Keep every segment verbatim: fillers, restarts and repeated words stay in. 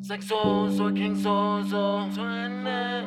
Sexoso, kingsoso, suene.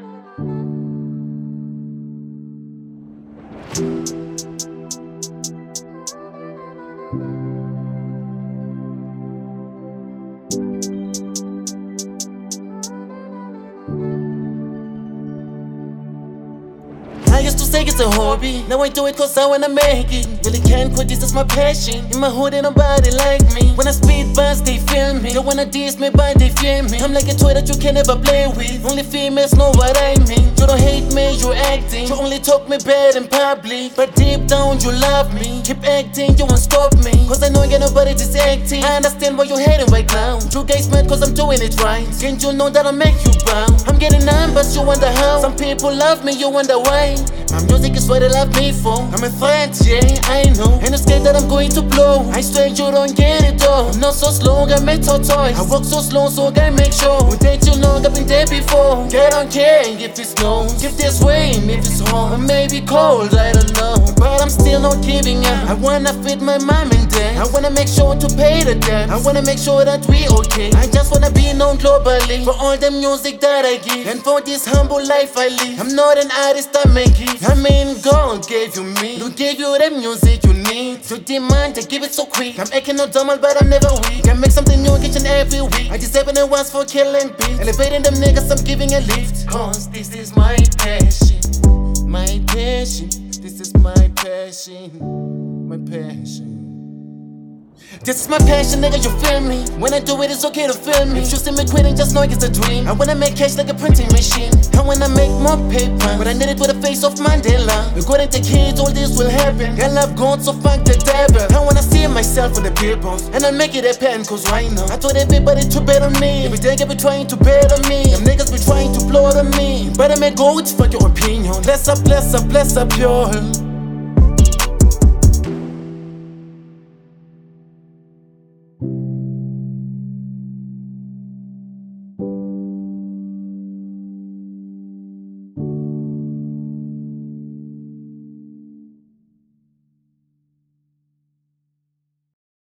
I used to say it's a hobby, now I do it cause I wanna make it. Really can't quit, this is my passion. In my hood ain't nobody like me. When I speed past, they feel me. They wanna diss me, but they fear me. I'm like a toy that you can never play with. Only females know what I mean. You don't hate me, you're acting. You only talk me bad in public, but deep down you love me. Keep acting, you won't stop me, cause I know you ain't nobody just acting. I understand why you're hating right now. You guys mad cause I'm doing it right. Can't you know that I'll make you bow? I'm getting numbers, you wonder how. Some people love me, you wonder why. My music is what they love me for. I'm a threat, yeah, I know. And it's scared that I'm going to blow. I swear you don't get it though. I'm not so slow, I make toys. I walk so slow, so I make sure. We take too long, I've been there before. Get on care if it snows, if there's rain, if it's hot, or maybe cold, I don't know. But I'm still not giving up. I wanna feed my mom and dad. I wanna make sure to pay the debt. I wanna make sure that we okay. I just wanna be known globally for all the music that I give, and for this humble life I live. I'm not an artist, I make it. I mean, God gave you me to give you the music you need. To demand to give it so quick. I'm acting no dumb, but I'm never weak. I make something new each and every week. I deserve it once for killing beats. Elevating them niggas, I'm giving a lift. Cause this is my passion. My passion. This is my passion. My passion. This is my passion, nigga, you feel me? When I do it, it's okay to feel me. If you see me quitting, just know it's a dream. I wanna make cash like a printing machine. I wanna make more paper, but I need it with the face of Mandela. According to kids, all this will happen. I love God, so fuck the devil. I wanna see myself on the billboards, and I'll make it happen, cause right now I told everybody to bet on me. Every day they be trying to bet on me. Them niggas be trying to blow on me, but I make go with fuck your opinion. Bless up, bless up, bless up, y'all.